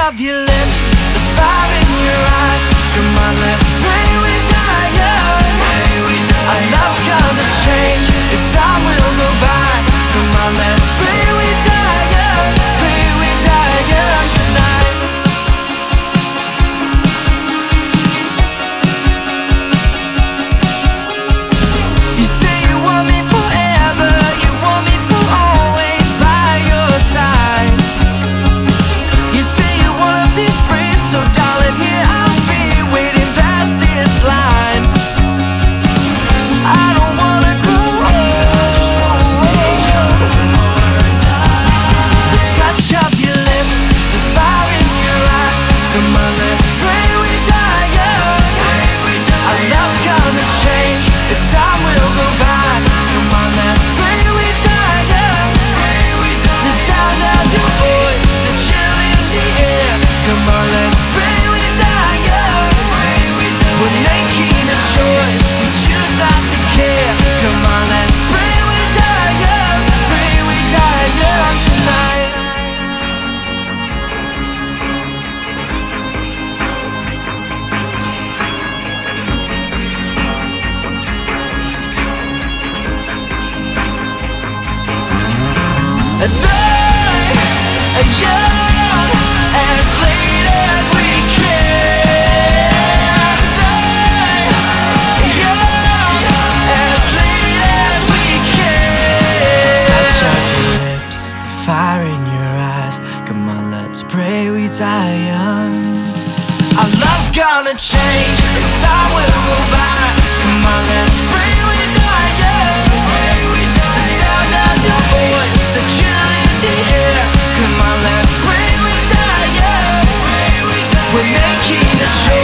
of your lips, the fire in your eyes. Come on, let's pray we die young. Our love's gonna change, as time will go by. Come on, let's pray we die young. Pray we die young tonight. You say you want me forever, you want me for always by your side. You say you wanna be free, so darling, here I'll be waiting past this line. I don't wanna grow old, I just wanna see you one more time. The touch of your lips, the fire in your eyes. Come on, let's pray we die young. Our love's gonna change, as time will go by. Come on, let's pray we die young. The sound of your voice, the chill in the air. Come on, let's pray we die young. We're making a choice, we choose not to care. Come on, let's pray we die young. Pray we die young tonight. Die young, as late as we can. Die young, as late as we can. Touch of your lips, the fire in your eyes. Come on, let's pray we die young. Our love's gonna change, as time will go by. Come on, let's pray we die young. The sound of your voice, the chill in the air. Come on, let's pray we die young. We're making a choice.